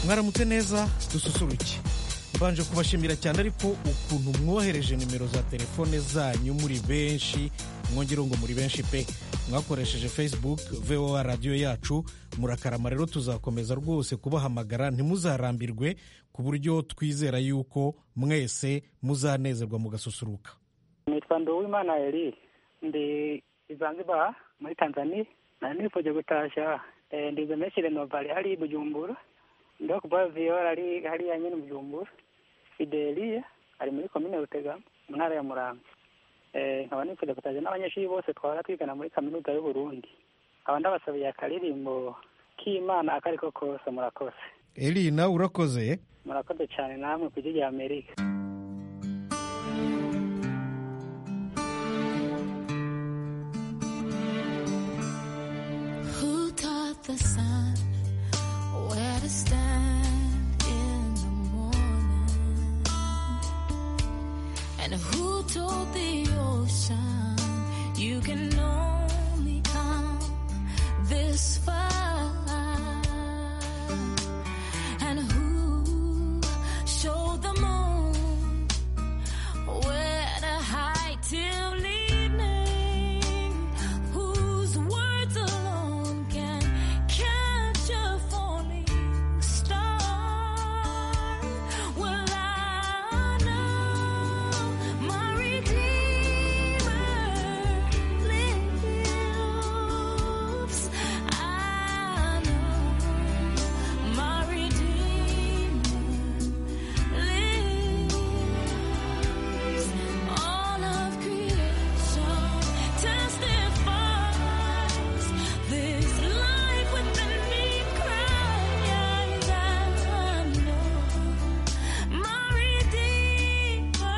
mwaramutse neza dususuruke. Mbanje kubashimira cyane ariko ukuntu mwohereje nimero za telefone zanyu muri benshi, mwongero ngo muri benshi pe. Mwakoresheje Facebook VOA radio yacu, murakarama rero tuzakomeza rwose kubahamagara ntimuzarambirwe ku buryo twizera yuko mwese muzanezerwa mugasusuruka. Nitwa Nduwimana Eli, ndi Zanzibar muri Tanzania, na nifoje gutasha ndize meshire Novali hari Bujumbura, ndo kuba VOA hari ya nyene Bujumbura. Fidelia ari muri komine Rutega mu ntara ya Muramvya. Nkaba nifuza gutaja n'abanyeshuri bose twara twigana muri kaminuza y'u Burundi. Aba ndabasabiye akaririmbo k'Imana akariko kose murakoze. Eli na urakoze? Murakoze cyane namwe ku gihugu Amerika. Who taught the sun where to stand in the morning? And who told the ocean you can only come this far? And who showed the moon where to hide till evening? Whose words alone can catch a falling star? Well, I know my Redeemer lives. I know my Redeemer lives. All of creation testifies this life within me cries. I know my Redeemer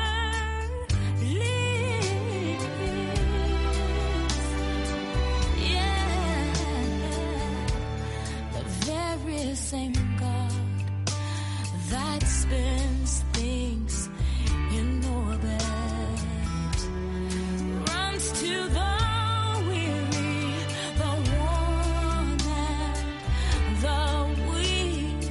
lives. Yeah, the very same God that spins things in orbit runs to the weary, the worn and the weak,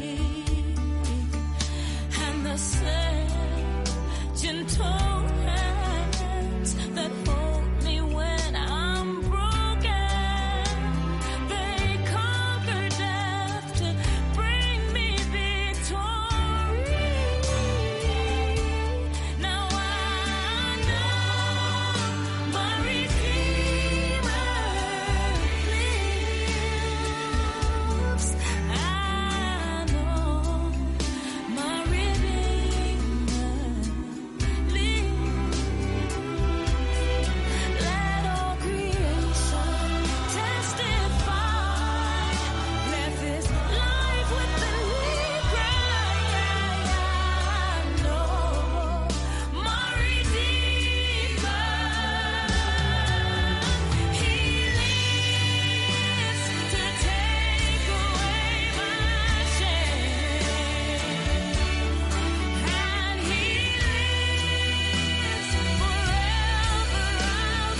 and the same gentle hands that hold me when I'm broken. They conquer death to bring me victory. Now I know my Redeemer lives. I know my Redeemer lives. Let all creation testify. Let this life within me cry. I know my Redeemer. He lives to take away my shame, and He lives forever. I'll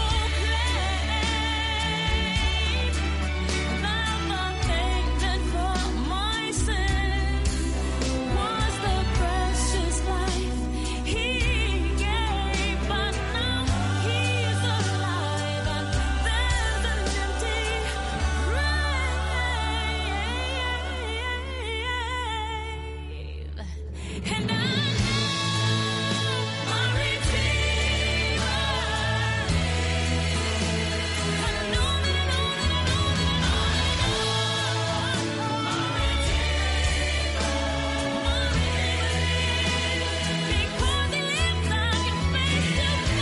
proclaim that the payment for my sin was the precious life He gave, but now He's alive and there's an empty grave. And I know my Redeemer. I know that my Redeemer, because He lives, I can face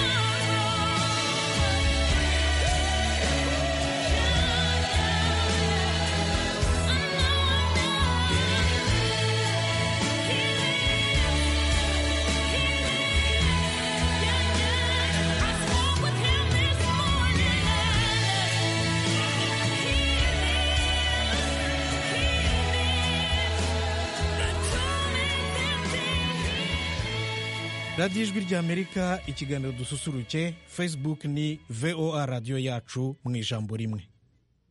radiyo ijwi ry'Amerika, ikiganiro dususuruke. Facebook ni VOA radio yacu mu ijambo rimwe.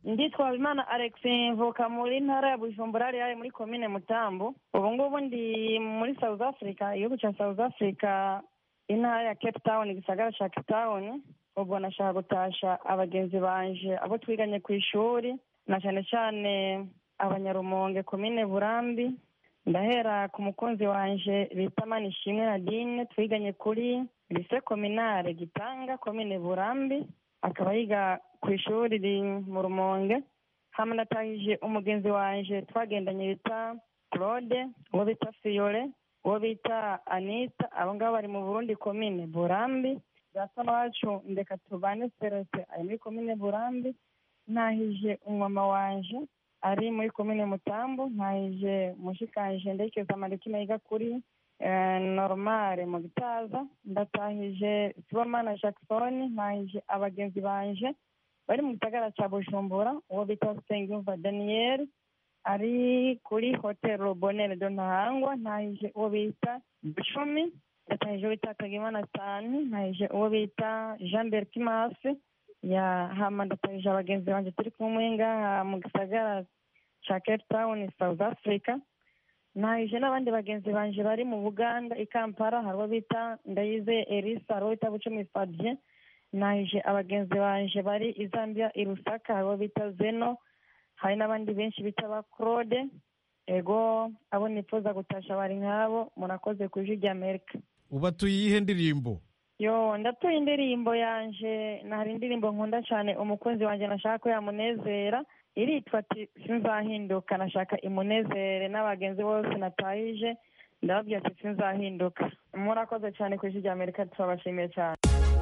nditwa Habimana Alex mvuka muri ntara ya Bujumbura ari muri komine Mutambu. Ubu ngubu ndi muri South Africa, igihugu cya South Africa, intara ya Cape Town, igisagara cya Cape Town. Ubwo nashaka gutasha abagenzi banje abo twiganye ku ishuri, na cyane cyane abanyarumonge komine Burambi. Ndahera ku mukunzi wanje bita Manishimwe Nadine, twiganye kuri lycée communale Gitanga komine Burambi, akaba yiga ku ishuri riri mu Rumonge. Hamwe natahije umugenzi wanje twagendanye bita Claude, uwo bita Fiore, uwo bita Anita, abo ngabo bari mu Burundi komine Burambi. Data wacu ndeka tubane Seretse ari muri komine Burambi. Nahije umwama wanje ari muri komine Mutambu. Nahije mushikanje ndekeza Marikina yiga kuri normale mu Gitaza. Ndatahije Sibomana Jackson. Nahije abagenzi banje bari mu gisagara cya Bujumbura, uwo bita Sengiyumva Daniel ari kuri Hotel Bonheur de Ntahangwa. Nahije uwo bita Bucumi. Ndatahije uwo bita Tagimana Sani. Nahije uwo bita Jean Berkimas. Hama ndatahije abagenzi banje turi kumwe ngaha mu gisagara cya Cape Town, South Africa. Nahije n'abandi bagenzi banje bari mu Buganda i Kampala, hari uwo bita Ndayize Elisa, hari uwo bita Bucumi Fabien. Nahije abagenzi banje bari i Zambia i Lusaka, hari uwo bita Zeno. Hari n'abandi benshi bita ba Claude. Ego abo nifuza gutasha bari nk'abo. Murakoze ku Ijwi ry'Amerika. ubatuye iyihe ndirimbo? Yo, ndatuye indirimbo yanje, nahari indirimbo nkunda cyane umukunzi wanje nashaka ko yamunezera, iritwa ati sinzahinduka. Nashaka imunezere n'abagenzi bose natahije, ndababwira ati sinzahinduka. Murakoze cyane ku Ijwi ry'Amerika, turabashimiye cyane.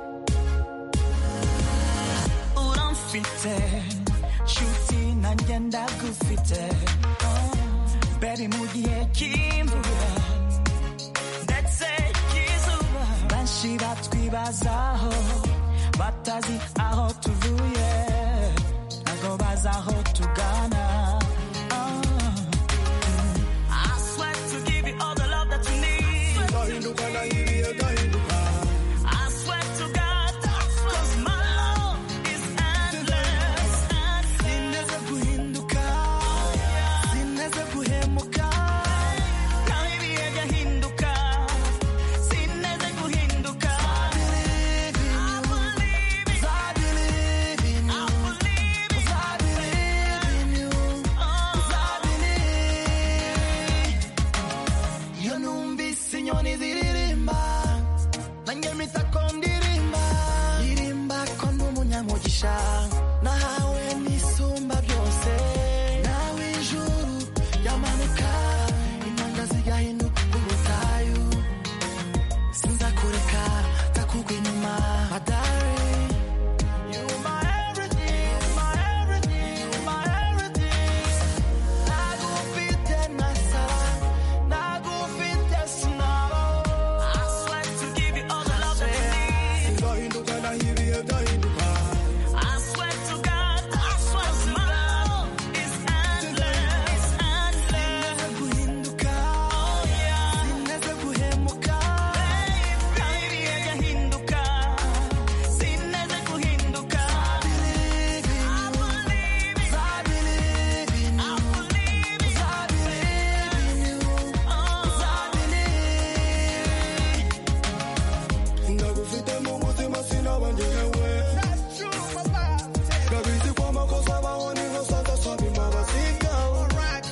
Uramfite nshuti nanjye ndagufite, bari mu gihe cy'imvura ndetse cy'izuba. Benshi batwibazaho batazi aho tuvuye, ntabwo bazi aho tugana. I swear to give you all the love that you need. Ndahinduka ndahibiye ndahinduka. I swear to God, 'cause my love is endless. Sineze guhinduka, sineze guhemuka. Ndahibiye ndahinduka, sineze guhinduka. I believe in you. I believe in you. I believe in you. I believe. Iyo numvise inyoni ziririmba, nanjye mpita ko ndirimba. Ndirimba ko ndi umunyamugisha, nahawe n'isumba byose. Nawe ijuru ryamanuka, inyanja zigahinduka ubutayu. Sinzakureka, nzakugwa inyuma. My darling, you my everything, my everything, my everything. Nagufite nasara, nagufite sinaba. I swear to give you all the love that you need. Ndahinduka ndahibiye ndahinduka. I swear to God, I swear my love is endless, endless. Sineze guhinduka, sineze guhemuka. Ndahibiye ndahinduka, sineze guhinduka. I believe in you. I believe in you. I believe in you. Ndagufite mu mutima sinabanje yewe. Ndabizi ko amakosa abaho niho santa asaba imbabazi bwawe.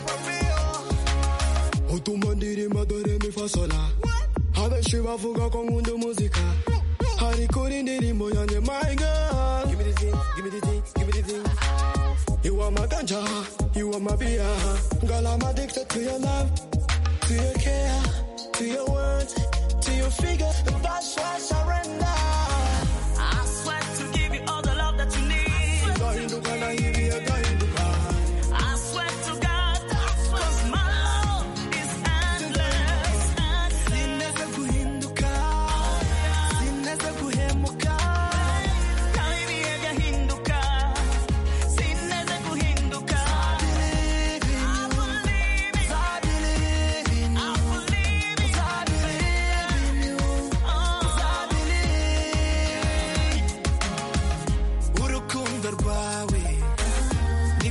Utuma ndirimba dore mi fa sola. Abenshi bavuga ko nkunda umuzika, ariko uri indirimbo yanjye my girl. Give me the thing, give me the thing, give me the thing. You are my ganja, you are my beer. Girl, I'm addicted to your love, to your care, to your words, to your figure. That's why I surrender. I swear to give you all the love that you need. Ndahinduka ndahibiye ndahinduka. I swear to God, 'cause my love is endless, endless. Sineze guhinduka, sineze guhemuka. Ndahibiye ndahinduka, sineze guhinduka. I believe in you. I believe in you. I believe in you. I believe in you. I believe.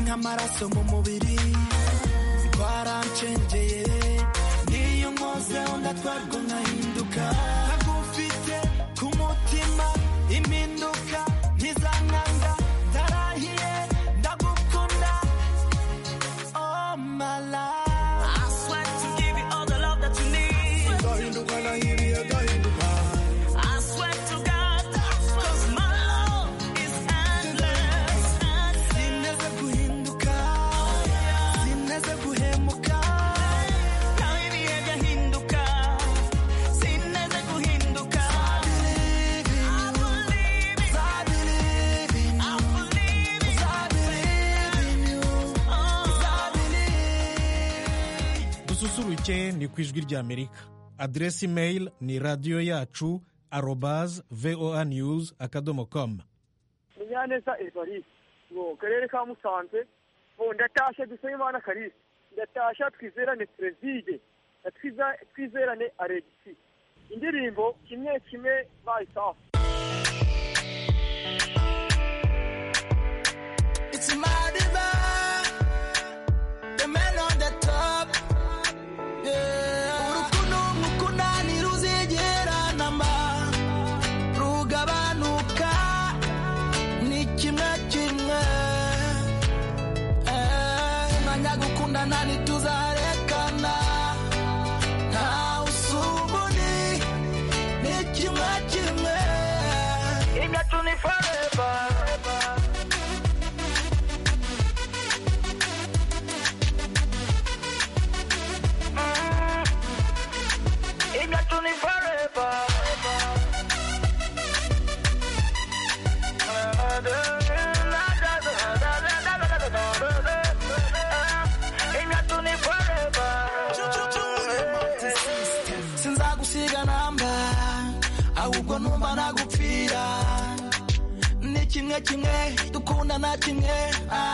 nk'amaraso mu mubiri twarancengeye niyo nkozeho ndatwarwa nkahinduka ntagufite ku mutima impinduka ntizankanga ndarahiye ndagukunda oh my life I swear to give you all the love that you need ndahinduka nahibiye ndahinduka I swear to God cause my love is endless sineze guhinduka sineze guhemuka nawe ibihe byahinduka sineze guhinduka dususuruke ni ku ijwi ry'Amerika. Aderesi imeyili ni radiyo yacu @voanews.com. Munyaneza Evariste ngo karere ka Musanze ngo ndatasha Dusabimana Kalisi ndatasha Twizerane Trezide Twizerane Alexis indirimbo kimwe kimwe bayisafa. It's my divine, the man on the top, yeah. Urukundo mukunda ntiruzigera namba, rugabanuka ni kimwe kimwe, umwanya gukundana ntituzarekana, nta usubuni ni kimwe kimwe, imyacu ni forever. Sinzagusiga namba ahubwo numva nagupfira ni kimwe kimwe dukundana kimwe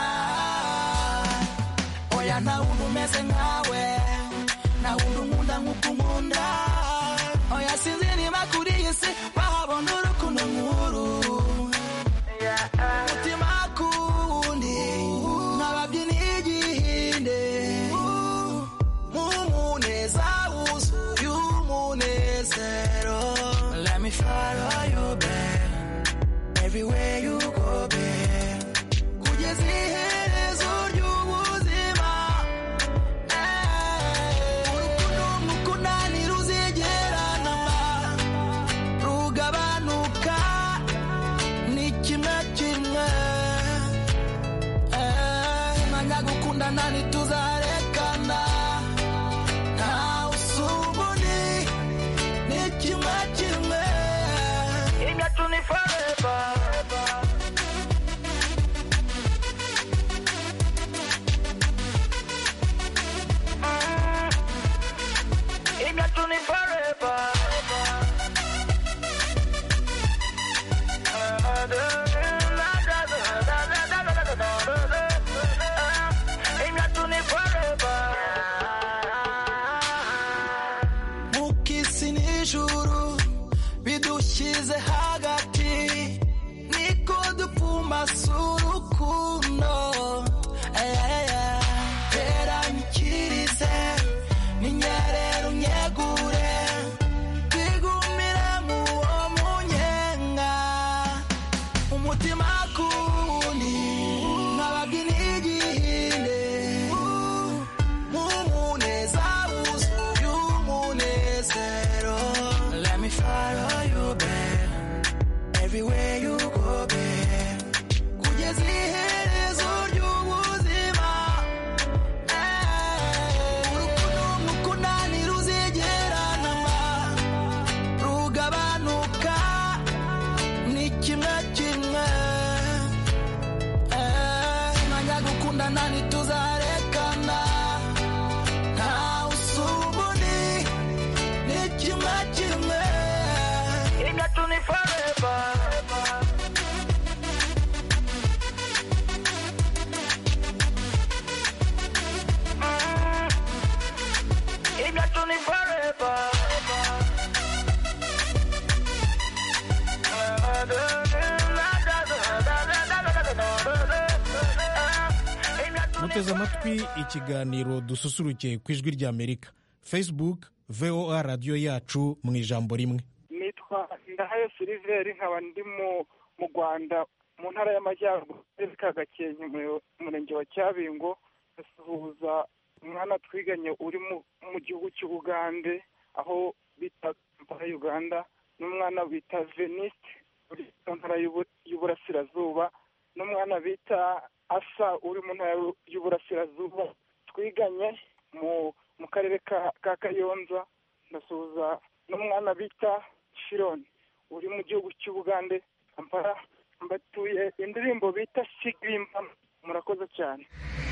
oya nta wundi umeze nkawe nta wundi unkunda nk'uko unkunda oya sinzi niba kuri iyi si wahabona urukundo nk'uru umutima kundi nk'ababyinnyi igihinde nk'umuneza wuzuye umunezero let me follow you babe everywhere you go babe kugeza iherezo ry'ubuzima urukundo mukunda ntiruzigera namba rugabanuka ni kimwe kimwe umwanya gukundana ntituzarekana nta usubuni ni kimwe kimwe imyacu ni forever. Imyacu ni forever. Imyacu ni forever. Mukisi n'ijuru bidushyize hagati niko dupfumbase urukundo teranyikirize ninyerera unyegure twigumire nk'uwo munyenga umutima kundi nk'ababyinnyi igihinde nk'umuneza wuzuye umunezero let me follow you babe everywhere you go babe kugeza iherezo ry'ubuzima urukundo mukunda ntiruzigera namba rugabanuka ni kimwe kimwe umwanya gukundana ntituzarekana nta usubuni ni kimwe kimwe imyacu ni forever. Imyacu ni forever. muteze amatwi ikiganiro dususuruke ku ijwi ry'Amerika. Facebook VOA radiyo yacu mu ijambo rimwe. nitwa Ndahayo Silver, nkaba ndi mu Rwanda mu ntara y'Amajyaruguru ka Gakenke mu murenge wa Cyabingo. Asuhuza umwana twiganye uri mu gihugu cy'Ubugande aho bita Kampala Uganda, n'umwana bita Veniste uri mu ntara y'Uburasirazuba, n'umwana bita Asa uri mu ntara y'Uburasirazuba twiganye mu karere ka Kayonza. Ndasuhuza n'umwana bita Shironi uri mu gihugu cy'Ubugande Kampala. Mbatuye indirimbo bita Sigimba. Murakoze cyane.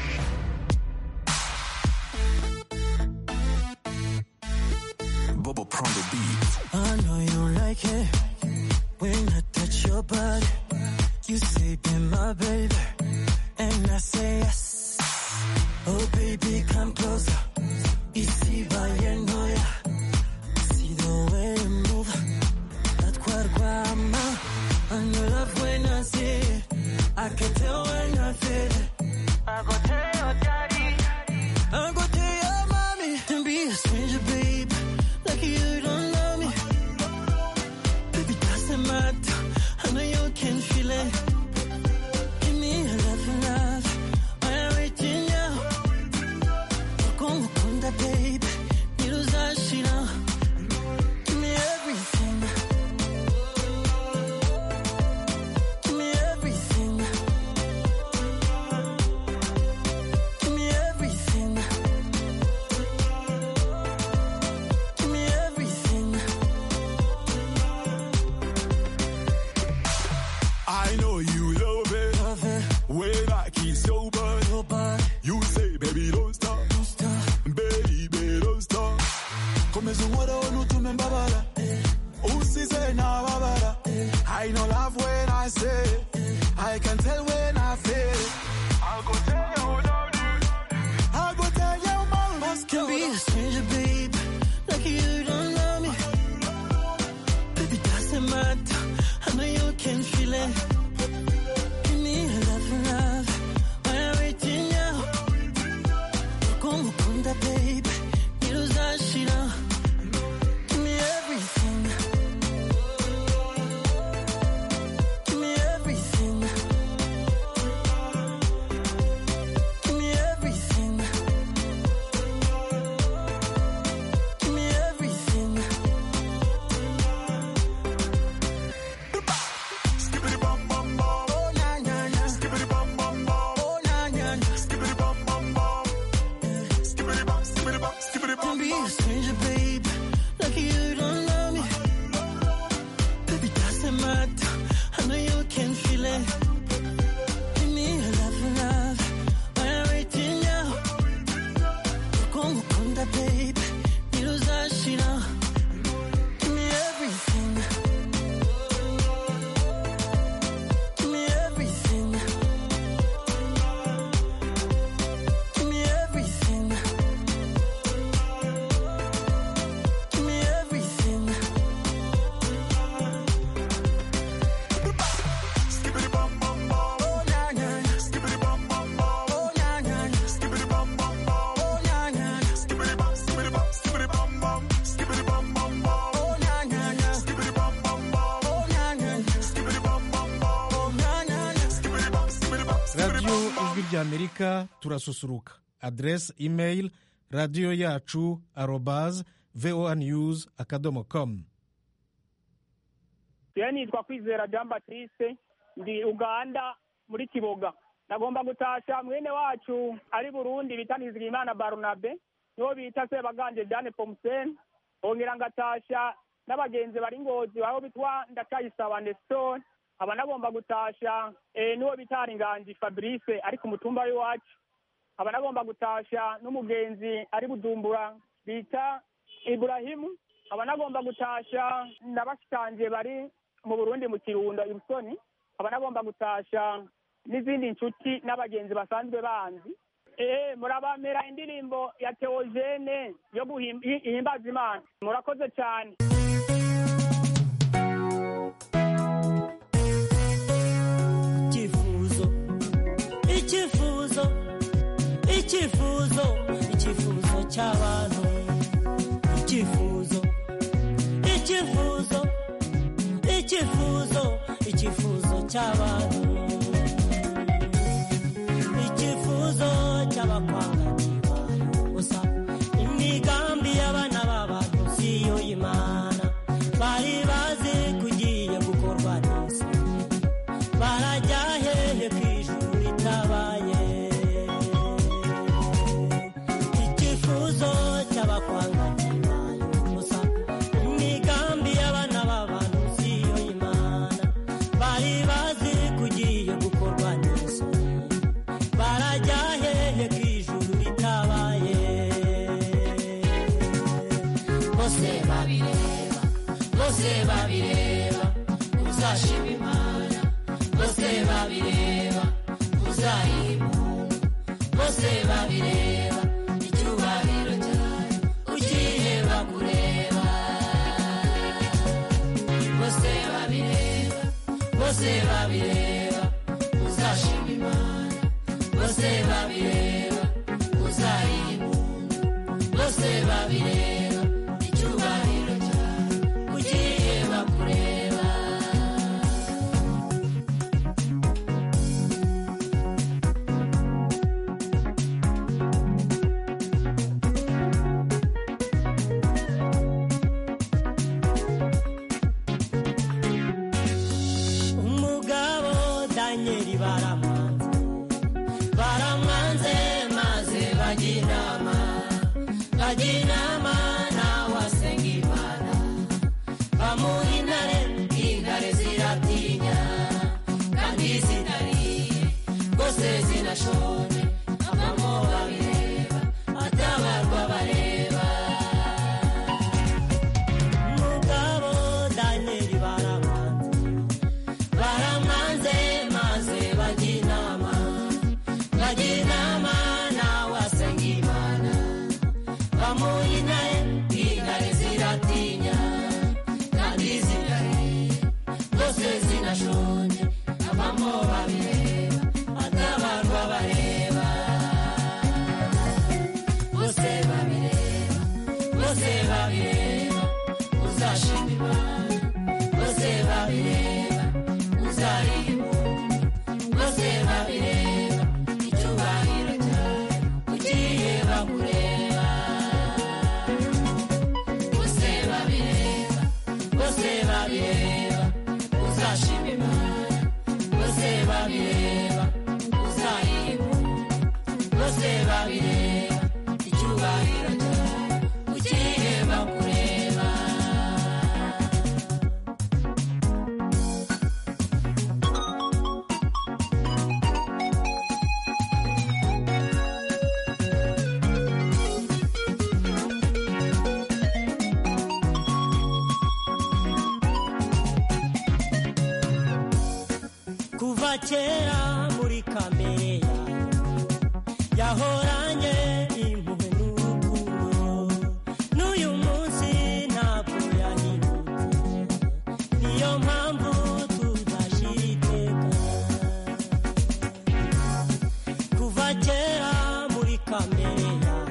Bobo Prong the beat. I know you like it when I touch your body. You say be my baby, and I say yes. Oh baby, come closer. Isi bayenoya. See the way you move. That guarguama. I know love when I see it. I can tell when I feel it. I go tell your daddy. I go tell your mommy. Don't be a stranger, babe. Like you don't know me. Baby, doesn't matter. I know you can feel it. Give me a love. I'm waiting now. Como kunda, babe. Niruzashira. Give me everything. Give me everything. Give me everything. Give me everything. I know you love it. Love it. When I kiss your butt, Your body. you say, baby, don't stop. Don't stop. Baby, don't stop. Komeza umora unutume mbabara. Usize na babara. I know love when I say it. I can tell when I feel it. I'll go tell you daddy. I'll go tell your mama. Can be a stranger, babe. Like you don't know me. Baby, doesn't matter. I know you can feel it. Give me a love. I'm waiting now. Como kunda, babe. Niruzashira. Give me everything. Give me everything. Give me everything. Give me everything. Skibbity bum bum bum. Oh, na, na, na. Skibbity bum bum bum. Oh, na, na, na. Skibbity bum bum bum. Skibbity bum, skibbity bum, skibbity Don't bum be bum. a stranger, babe. Like you don't know me. Baby, doesn't matter. I know you can feel it. Give me a love. I'm waiting now. Como kunda, babe. Niruzashira. Give me everything. Give me everything. Give me everything. Give me everything. Skibbity bum bum bum. Oh, na, na, na. Skibbity bum bum bum. Oh, na, na, na. Skibbity bum bum bum. Oh, na, na, na. Skibbity bum, skibbity bum, skibbity bum bum. Skibbity bum bum bum. Oh, na, na, na. Skibbity bum bum bum. Oh, na, na, na. Skibbity bum bum bum. Oh, na, na, na. Skibbity bum, skibbity bum, skibbity radiyo bum bum. ijwi ry'Amerika turasusuruka. Adresse email radiyo yacu @voanews.com. Yewe nitwa Kwizera Jean Baptiste, ndi Uganda muri Kiboga. Nagomba gutasha mwene wacu ari Burundi bita Nizigimana Barnabe, niwo bita Sebaganje Diane Pomsen. Ongera ngatasha n'abagenzi bari Ngozi aho bitwa Ndakayisaba Nestor. Aba nagomba gutasha niwo bita Ringanji Fabrice ari ku mutumba w'iwacu. Aba nagomba gutasha n'umugenzi ari Bujumbura bita Ibrahimu. Aba nagomba gutasha n'abashikanje bari mu Burundi mu Kirundo Ibusoni. Aba nagomba gutasha n'izindi nshuti n'abagenzi basanzwe banzi. Murabamera indirimbo ya Theogene yo guhimbaza Imana. Murakoze cyane. Icyifuzo icyifuzo icyifuzo cy'abantu icyifuzo icyifuzo icyifuzo icyifuzo cy'abantu icyifuzo cy'abakwanganyirwa gusa imigambi y'abana b'abantu siyo y'Imana bari bazi kugiye gukorwa neza barajya hehe ku ijuru ritabaye icyifuzo cy'abakwanganyirwa gusa imigambi y'abana b'abantu siyo y'Imana bari bazi kugiye gukorwa neza barajya hehe ku ijuru ritabaye bose babireba uzashima Imana bose babireba uzayibunga bose babireba icyubahiro cyayo ukiheba kureba bose babireba uzashima Imana bose babireba uzayibunga bose babireba icyubahiro cyayo ukiheba kureba umugabo Danieli baramwanze maze bajya inama nawe asenga Imana bamuha intare ziratinya kandi zinariye rwose zinashonje abamo babireba atabarwa bareba umugabo Danieli baramwanze maze bajya inama nawe asenga Imana bamuha intare ziratinya kandi zinariye rwose zinashonje abamo babireba atabarwa bareba bose babireba uzashima Imana bose babireba uzayibunga bose babireba icyubahiro cyayo ukiheba kureba bose babireba uzashima Imana bose babireba uzayibunga bose babireba icyubahiro cyayo ukiheba kureba kuva kera muri kamere yahoranye impuhwe n'urukundo n'uyu munsi ntabwo yahindutse niyo mpamvu tudashira iteka kuva kera muri kamere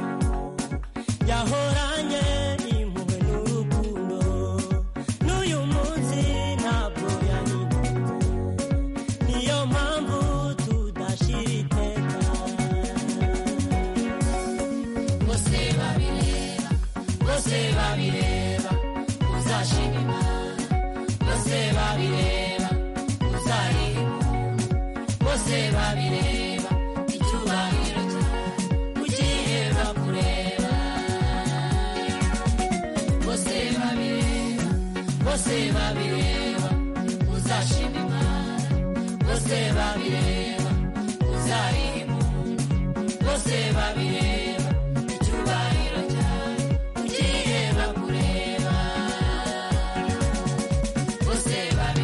yahoranye impuhwe n'urukundo n'uyu munsi ntabwo yahindutse niyo mpamvu tudashira iteka bose babireba uzashima Imana bose babireba uzayibunga bose babireba icyubahiro cyayo ukiheba kureba bose babireba uzashima Imana bose babireba uzayibunga bose babireba icyubahiro cyayo ukiheba kureba bose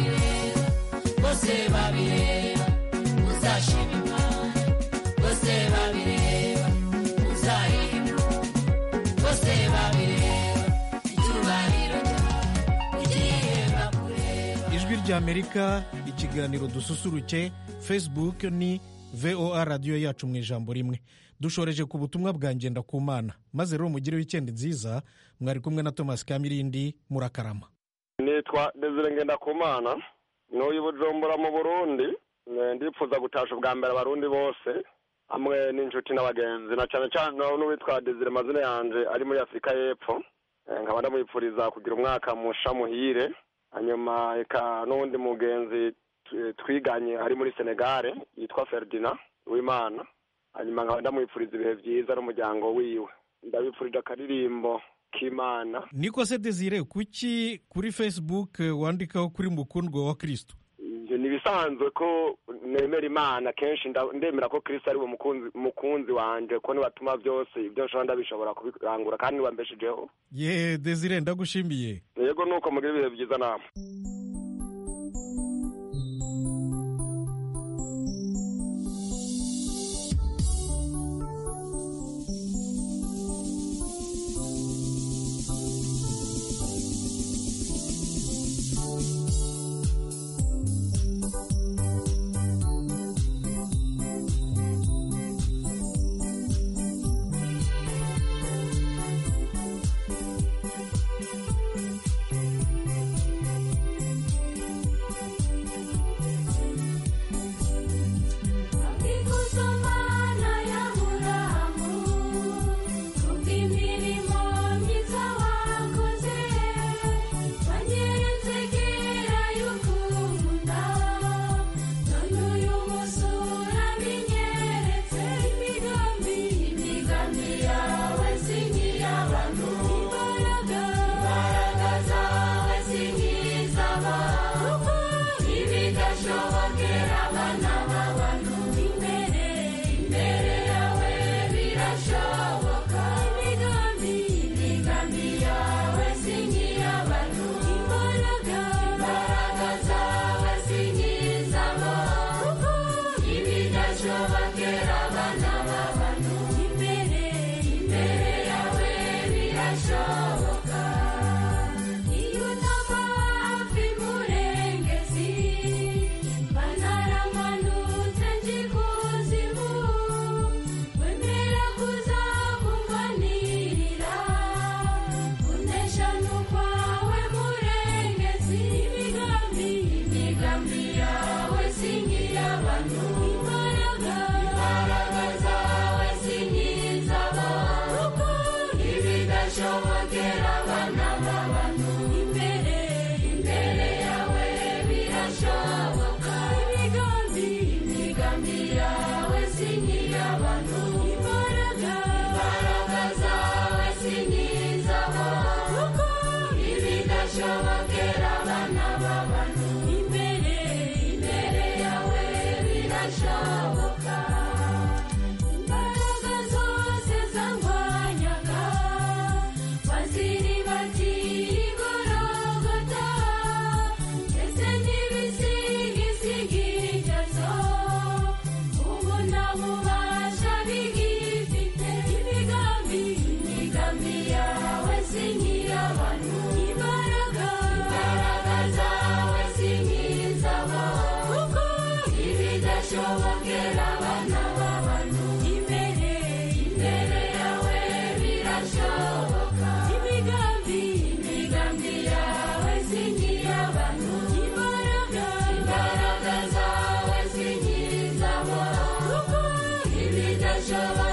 babireba uzashima Imana bose babireba uzayibunga bose babireba icyubahiro cyayo ukiheba kureba ijwi ry'Amerika ikiganiro dususuruke Facebook ni voa radiyo yacu mu ijambo rimwe. Dushoreje ku butumwa bwa Ngendakumana, maze rero mugire weekend nziza. Mwari kumwe na Thomas Kamirindi, murakarama. Nitwa Desire Ngendakumana, n'uyu Bujumbura mu Burundi. Ndipfuza gutasha bwa mbere abarundi bose hamwe n'inshuti n'abagenzi, na cyane cyane n'uwitwa Desire mazina yanje ari muri Afrika y'Epfo. Nkaba ndamwipfuriza kugira umwaka musha muhire. Hanyuma eka n'undi mugenzi twiganye ari muri Senegal yitwa Ferdinand Uwimana. Hanyuma nkaba ndamwipfuriza ibihe byiza n'umuryango wiwe. Ndabipfurije akaririmbo k'Imana. Niko se Desire, kuki kuri Facebook wandikaho kuri mukundwa wa Kristo? Nibisanzwe ko nemera Imana, kenshi ndemera ko Kristo ari we mukunzi wanje, ko ni batuma byose ibyo nshobora ndabishobora kubirangura kandi wambeshijeho. Ye Desire, ndagushimiye. Yego nuko mugira ibihe byiza namwe. Show